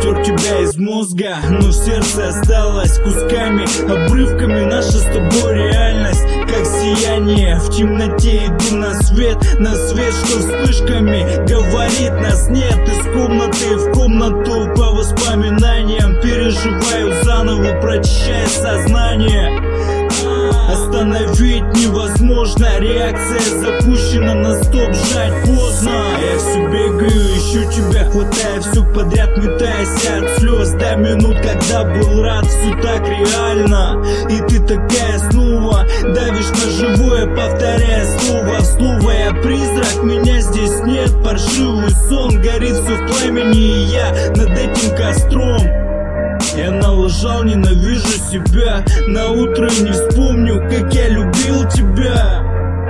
стер тебя из мозга, но в сердце осталось кусками, обрывками наша с тобой реальность. Как сияние в темноте иду на свет, что вспышками говорит нас нет. Из комнаты в комнату по воспоминаниям переживаю заново, прочищая сознание. Остановить невозможно, реакция запущена на стоп, жать поздно. Я все бегаю, ищу тебя, хватая все подряд, метаясь от слез до минут, когда был рад, все так реально. И ты такая снова давишь на живое, повторяя слово в слово. Я призрак, меня здесь нет, паршивый сон, горит все в пламени, и я над этим костром. Я налажал, ненавижу себя, на утро не вспомню, как я любил тебя.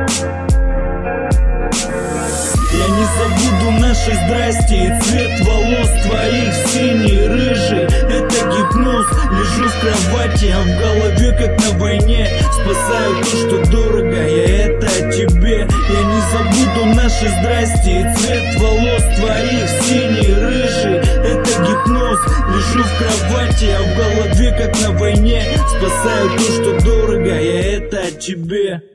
Я не забуду нашей здрасте и цвет волос твоих синий, рыжий. Это гипноз, лежу в кровати, а в голове как на войне. Спасаю то, что дорого, я это о тебе. Я не забуду нашей здрасте и цвет волос твоих синий, рыжий. Это гипноз, лежу в кровати, а в голове как на войне. Спасаю то, что дорого, я это о тебе.